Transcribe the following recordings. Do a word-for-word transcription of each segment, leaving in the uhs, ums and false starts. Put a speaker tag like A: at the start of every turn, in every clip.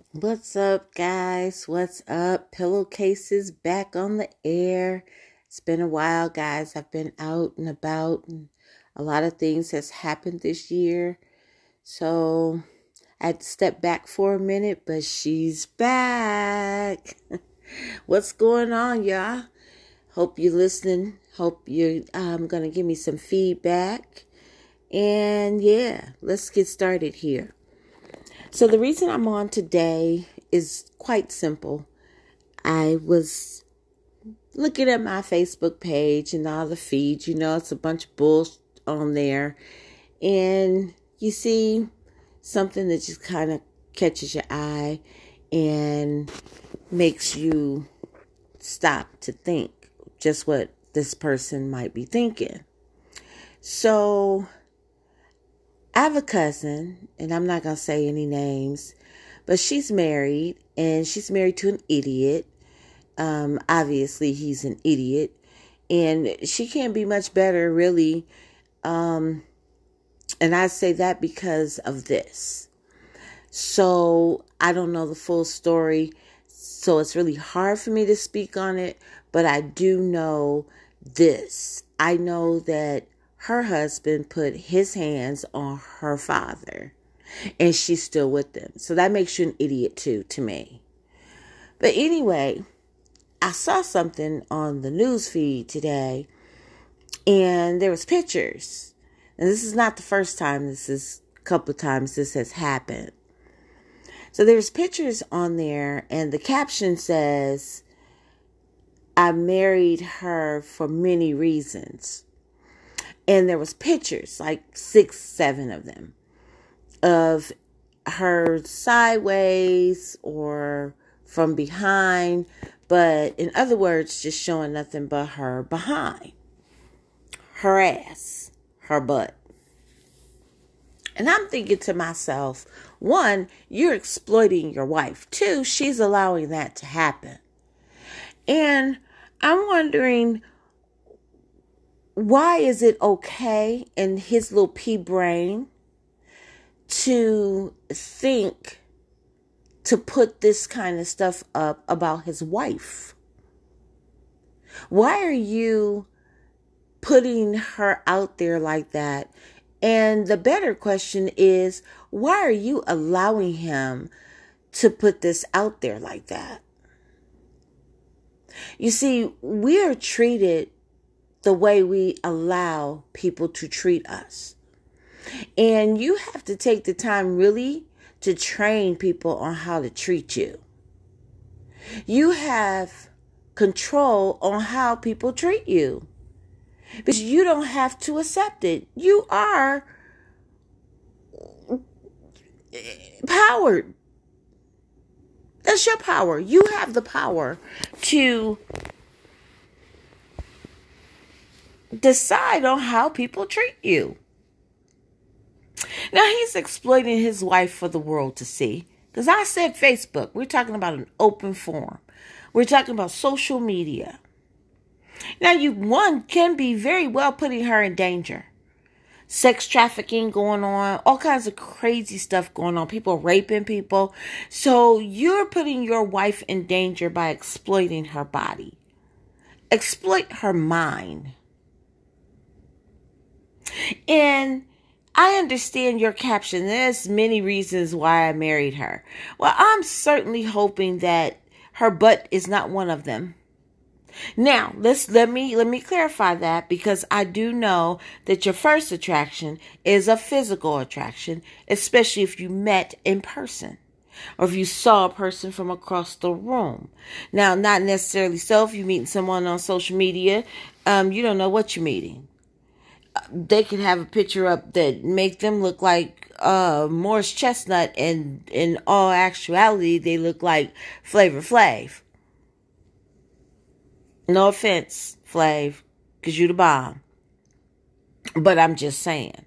A: What's up, guys? What's up? Pillowcases back on the air. It's been a while, guys. I've been out and about, and a lot of things has happened this year. So I had to step back for a minute, but she's back. What's going on, y'all? Hope you're listening. Hope you're um, going to give me some feedback. And yeah, let's get started here. So the reason I'm on today is quite simple. I was looking at my Facebook page and all the feeds. You know, it's a bunch of bullshit on there. And you see something that just kind of catches your eye and makes you stop to think just what this person might be thinking. So I have a cousin, and I'm not going to say any names, but she's married, and she's married to an idiot. Um, obviously, he's an idiot, and she can't be much better, really. Um, and I say that because of this. So I don't know the full story, so it's really hard for me to speak on it, but I do know this. I know that her husband put his hands on her father, and she's still with them. So that makes you an idiot too, to me. But anyway, I saw something on the news feed today, and there was pictures. And this is not the first time. This is a couple of times this has happened. So there's pictures on there, and the caption says, "I married her for many reasons." And there was pictures, like six, seven of them, of her sideways or from behind. But in other words, just showing nothing but her behind, her ass, her butt. And I'm thinking to myself, one, you're exploiting your wife. Two, she's allowing that to happen. And I'm wondering, why is it okay in his little pea brain to think to put this kind of stuff up about his wife? Why are you putting her out there like that? And the better question is, why are you allowing him to put this out there like that? You see, we are treated the way we allow people to treat us. And you have to take the time really to train people on how to treat you. You have control on how people treat you, because you don't have to accept it. You are powered. That's your power. You have the power to decide on how people treat you. Now, he's exploiting his wife for the world to see. Because I said Facebook. We're talking about an open forum. We're talking about social media. Now, you, one, can be very well putting her in danger. Sex trafficking going on. All kinds of crazy stuff going on. People raping people. So you're putting your wife in danger by exploiting her body. Exploit her mind. And I understand your caption. There's many reasons why I married her. Well, I'm certainly hoping that her butt is not one of them. Now, let's let me let me clarify that, because I do know that your first attraction is a physical attraction, especially if you met in person or if you saw a person from across the room. Now, not necessarily so if you're meeting someone on social media, um, you don't know what you're meeting. They could have a picture up that make them look like uh, Morris Chestnut, and in all actuality, they look like Flavor Flav. No offense, Flav, because you the bomb. But I'm just saying.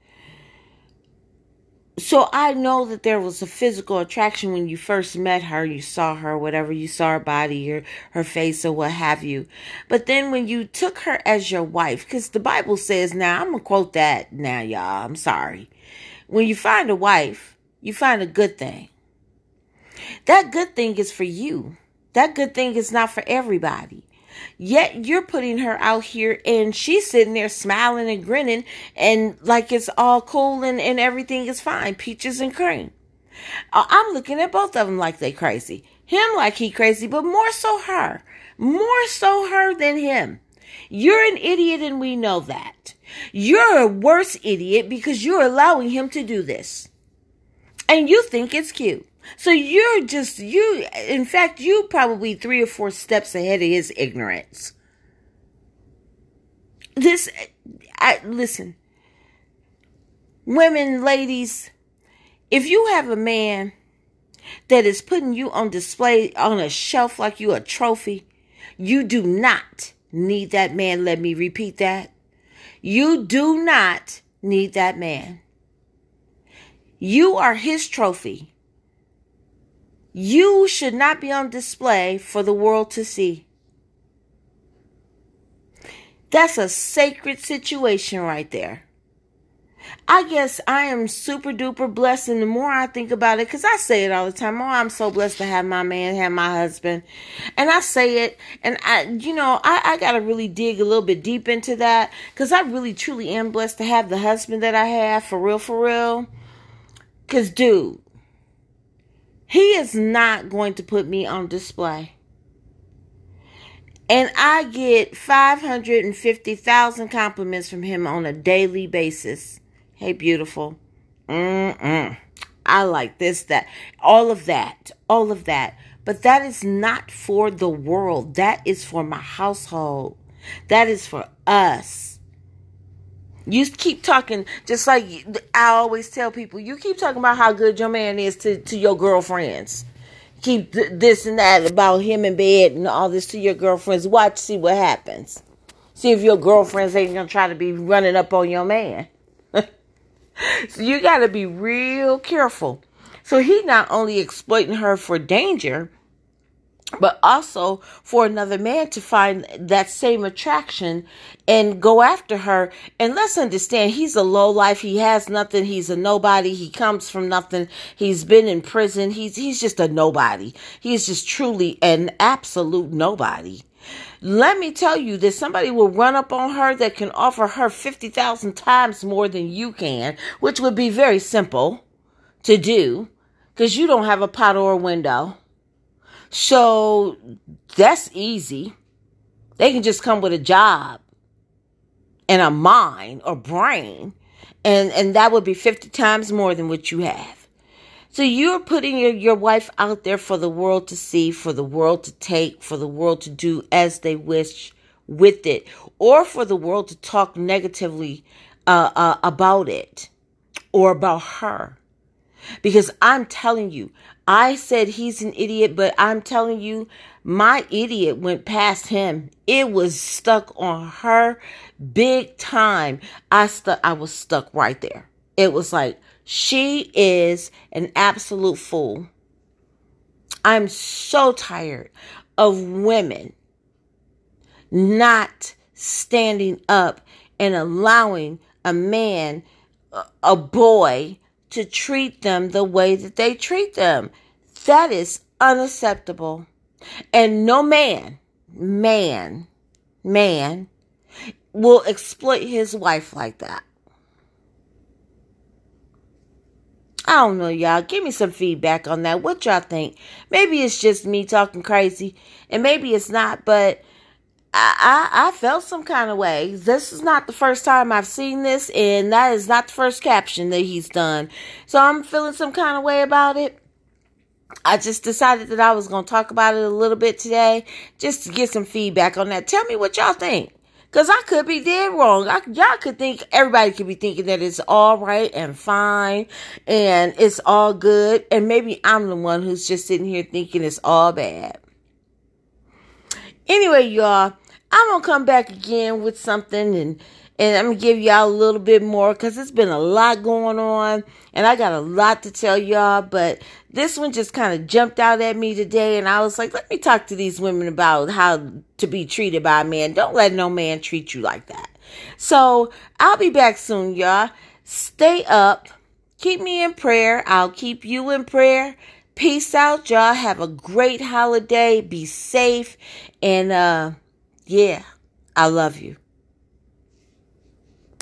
A: So I know that there was a physical attraction when you first met her, you saw her, whatever, you saw her body or her face or what have you. But then when you took her as your wife, because the Bible says, now I'm going to quote that now, y'all, I'm sorry. When you find a wife, you find a good thing. That good thing is for you. That good thing is not for everybody. Yet you're putting her out here and she's sitting there smiling and grinning and like it's all cool and, and everything is fine. Peaches and cream. I'm looking at both of them like they crazy. Him like he crazy, but more so her. More so her than him. You're an idiot and we know that. You're a worse idiot because you're allowing him to do this. And you think it's cute. So you're just, you, in fact, you probably three or four steps ahead of his ignorance. This, I, listen, women, ladies, if you have a man that is putting you on display on a shelf like you a trophy, you do not need that man. Let me repeat that. You do not need that man. You are his trophy. You should not be on display for the world to see. That's a sacred situation right there. I guess I am super duper blessed, and the more I think about it, because I say it all the time, oh, I'm so blessed to have my man, have my husband. And I say it, and I, you know, I, I got to really dig a little bit deep into that, because I really truly am blessed to have the husband that I have, for real, for real. Because, dude, he is not going to put me on display. And I get five hundred fifty thousand compliments from him on a daily basis. Hey, beautiful. Mm-mm. I like this, that, all of that, all of that. But that is not for the world. That is for my household. That is for us. You keep talking, just like I always tell people, you keep talking about how good your man is to, to your girlfriends. Keep th- this and that about him in bed and all this to your girlfriends. Watch, see what happens. See if your girlfriends ain't going to try to be running up on your man. So you got to be real careful. So he not only exploiting her for danger, but also for another man to find that same attraction and go after her. And let's understand, he's a lowlife. He has nothing. He's a nobody. He comes from nothing. He's been in prison. He's, he's just a nobody. He's just truly an absolute nobody. Let me tell you that somebody will run up on her that can offer her fifty thousand times more than you can, which would be very simple to do because you don't have a pot or a window. So that's easy. They can just come with a job and a mind or brain, and, and that would be fifty times more than what you have. So you're putting your, your wife out there for the world to see, for the world to take, for the world to do as they wish with it, or for the world to talk negatively uh, uh, about it or about her. Because I'm telling you, I said he's an idiot, but I'm telling you, my idiot went past him. It was stuck on her big time. I stuck. I was stuck right there. It was like, she is an absolute fool. I'm so tired of women not standing up and allowing a man, a boy, to treat them the way that they treat them. That is unacceptable. And no man, man, man will exploit his wife like that. I don't know, y'all. Give me some feedback on that. What y'all think? Maybe it's just me talking crazy, and maybe it's not, but I, I, I felt some kind of way. This is not the first time I've seen this, and that is not the first caption that he's done. So I'm feeling some kind of way about it. I just decided that I was going to talk about it a little bit today, just to get some feedback on that. Tell me what y'all think. Because I could be dead wrong. I, y'all could think, everybody could be thinking that it's all right and fine and it's all good. And maybe I'm the one who's just sitting here thinking it's all bad. Anyway, y'all, I'm going to come back again with something and, and I'm going to give y'all a little bit more because it's been a lot going on and I got a lot to tell y'all. But this one just kind of jumped out at me today and I was like, let me talk to these women about how to be treated by a man. Don't let no man treat you like that. So I'll be back soon, y'all. Stay up. Keep me in prayer. I'll keep you in prayer. Peace out, y'all. Have a great holiday. Be safe. And uh, yeah, I love you.